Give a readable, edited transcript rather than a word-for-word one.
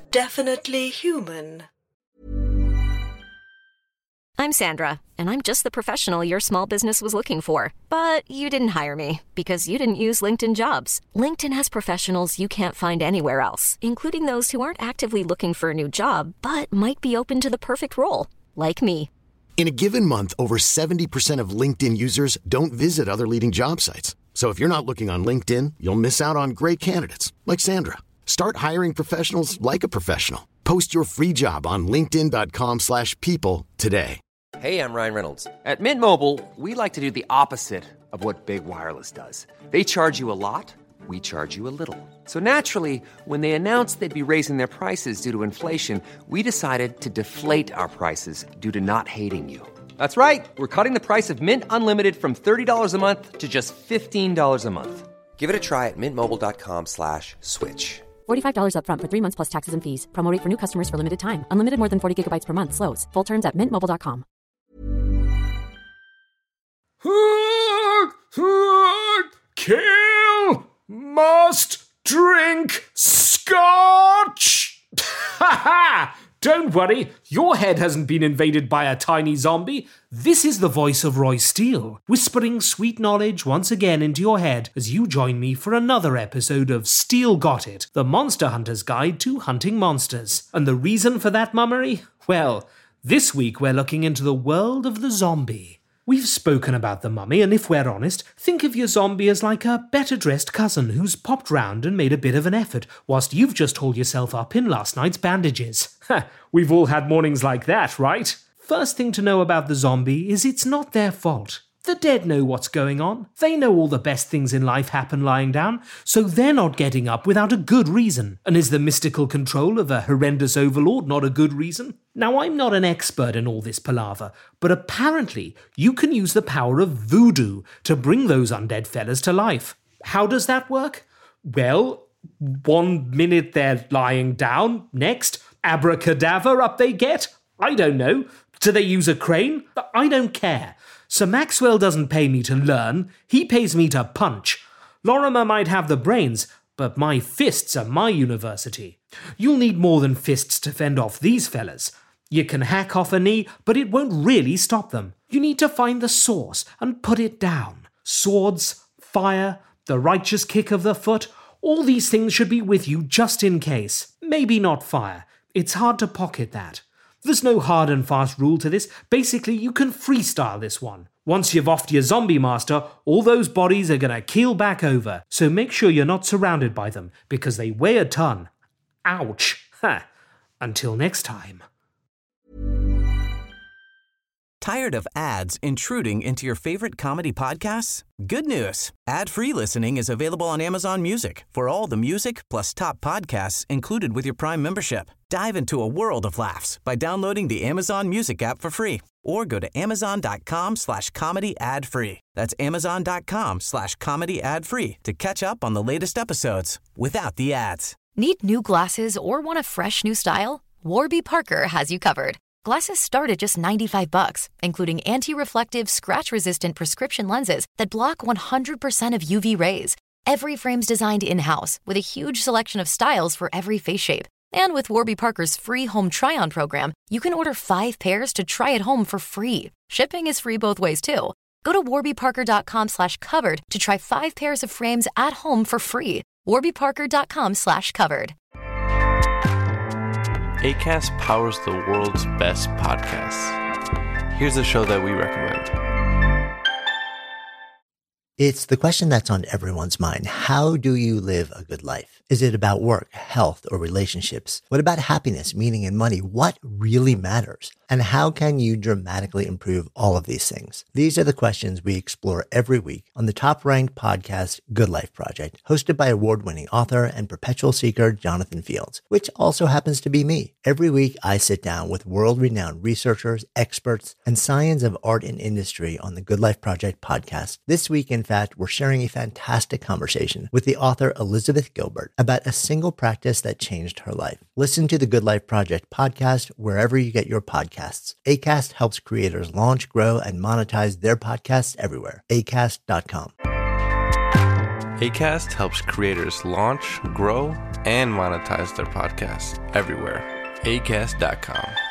definitely human. I'm Sandra, and I'm just the professional your small business was looking for. But you didn't hire me because you didn't use LinkedIn Jobs. LinkedIn has professionals you can't find anywhere else, including those who aren't actively looking for a new job, but might be open to the perfect role, like me. In a given month, over 70% of LinkedIn users don't visit other leading job sites. So if you're not looking on LinkedIn, you'll miss out on great candidates like Sandra. Start hiring professionals like a professional. Post your free job on linkedin.com/people today. Hey, I'm Ryan Reynolds. At Mint Mobile, we like to do the opposite of what Big Wireless does. They charge you a lot, we charge you a little. So naturally, when they announced they'd be raising their prices due to inflation, we decided to deflate our prices due to not hating you. That's right. We're cutting the price of Mint Unlimited from $30 a month to just $15 a month. Give it a try at mintmobile.com/switch. $45 up front for 3 months plus taxes and fees. Promo rate for new customers for limited time. Unlimited more than 40 gigabytes per month. Slows full terms at mintmobile.com. Kill must drink scotch. Ha ha! Don't worry, your head hasn't been invaded by a tiny zombie. This is the voice of Roy Steele, whispering sweet knowledge once again into your head as you join me for another episode of Steele Got It, the Monster Hunter's Guide to Hunting Monsters. And the reason for that mummery? Well, this week we're looking into the world of the zombie. We've spoken about the mummy, and if we're honest, think of your zombie as like a better-dressed cousin who's popped round and made a bit of an effort, whilst you've just hauled yourself up in last night's bandages. We've all had mornings like that, right? First thing to know about the zombie is it's not their fault. The dead know what's going on. They know all the best things in life happen lying down, so they're not getting up without a good reason. And is the mystical control of a horrendous overlord not a good reason? Now, I'm not an expert in all this palaver, but apparently you can use the power of voodoo to bring those undead fellas to life. How does that work? Well, 1 minute they're lying down, next, abracadabra, up they get. I don't know. Do they use a crane? I don't care. Sir Maxwell doesn't pay me to learn, he pays me to punch. Lorimer might have the brains, but my fists are my university. You'll need more than fists to fend off these fellas. You can hack off a knee, but it won't really stop them. You need to find the source and put it down. Swords, fire, the righteous kick of the foot, all these things should be with you just in case. Maybe not fire. It's hard to pocket that. There's no hard and fast rule to this. Basically, you can freestyle this one. Once you've offed your zombie master, all those bodies are gonna keel back over. So make sure you're not surrounded by them, because they weigh a ton. Ouch. Ha. Until next time. Tired of ads intruding into your favorite comedy podcasts? Good news. Ad-free listening is available on Amazon Music for all the music plus top podcasts included with your Prime membership. Dive into a world of laughs by downloading the Amazon Music app for free or go to amazon.com/comedy ad-free. That's amazon.com/comedy ad-free to catch up on the latest episodes without the ads. Need new glasses or want a fresh new style? Warby Parker has you covered. Glasses start at just $95, including anti-reflective, scratch-resistant prescription lenses that block 100% of UV rays. Every frame's designed in-house with a huge selection of styles for every face shape. And with Warby Parker's free home try-on program, you can order 5 pairs to try at home for free. Shipping is free both ways, too. Go to warbyparker.com/covered to try 5 pairs of frames at home for free. warbyparker.com/covered. Acast powers the world's best podcasts. Here's a show that we recommend. It's the question that's on everyone's mind. How do you live a good life? Is it about work, health, or relationships? What about happiness, meaning, and money? What really matters? And how can you dramatically improve all of these things? These are the questions we explore every week on the top-ranked podcast, Good Life Project, hosted by award-winning author and perpetual seeker Jonathan Fields, which also happens to be me. Every week, I sit down with world-renowned researchers, experts, and science of art and industry on the Good Life Project podcast. This week, in fact, we're sharing a fantastic conversation with the author Elizabeth Gilbert about a single practice that changed her life. Listen to the Good Life Project podcast wherever you get your podcasts. Acast helps creators launch, grow, and monetize their podcasts everywhere. Acast.com. Acast helps creators launch, grow, and monetize their podcasts everywhere. Acast.com.